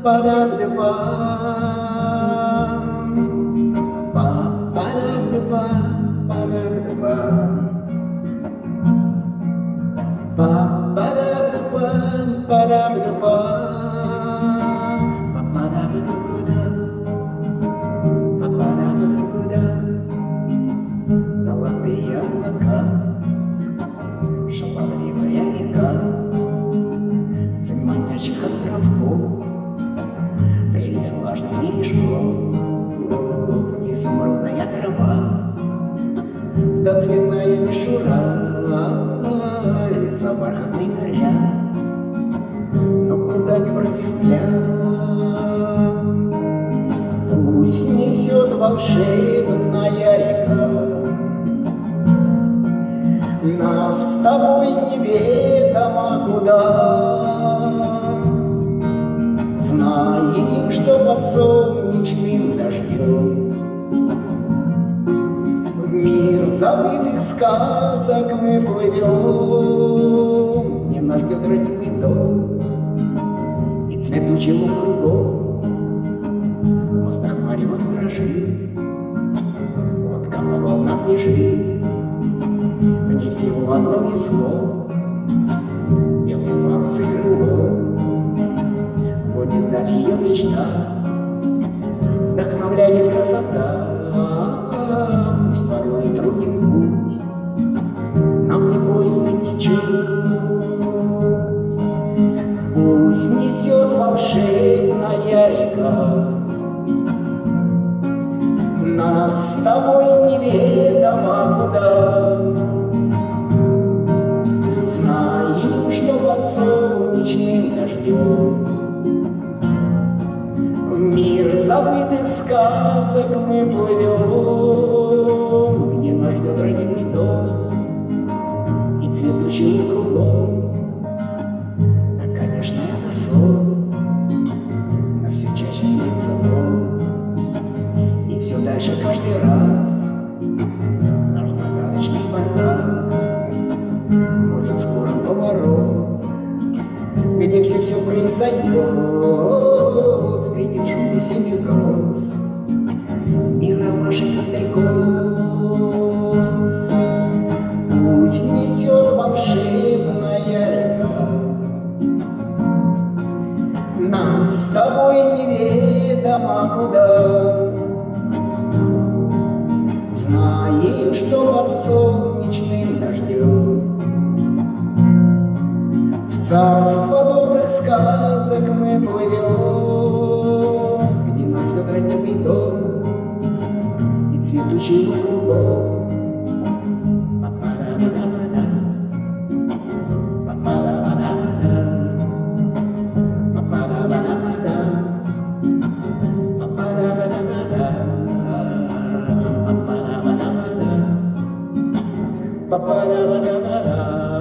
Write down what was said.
Золотые облака, шаловливая река, цель манящих островков, прелесть влажных бережков, изумрудная трава, да цветная мишура, леса бархатный горя, но куда не бросишь взгляд, пусть несет волшебная река. Нас с тобой неведомо куда. Знаем, что под солнечным дождем в мир забытых сказок мы плывем, где нас ждет родимый дом и цветущий луг кругом. Воздух маревом дрожит, лодка по волнам бежит. Мне всего одно весло, белый парус и крыло, водит даль ее мечта, вдохновляет красота. Пусть порой труден путь, нам не боязно ничуть. Пусть несет волшебная река, нас с тобой неведомо куда. Знаем, что под солнечным дождем в мир забытых сказок мы плывем, где нас ждет родимый дом и цветущий луг кругом. Да, конечно, это сон, но все чаще снится он, и все дальше каждый раз наш загадочный баркас. Может, скоро поворот, где все произойдет, встретит шум весенних гроз, мира машин и стрекоз. Пусть несет волшебная река, нас с тобой неведомо куда. Знаем, что под солнечным дождем в царство добрых сказок мы плывем, где нас ждет родимый дом и цветущий луг кругом. Ba-ba-da-ba-da-ba-da.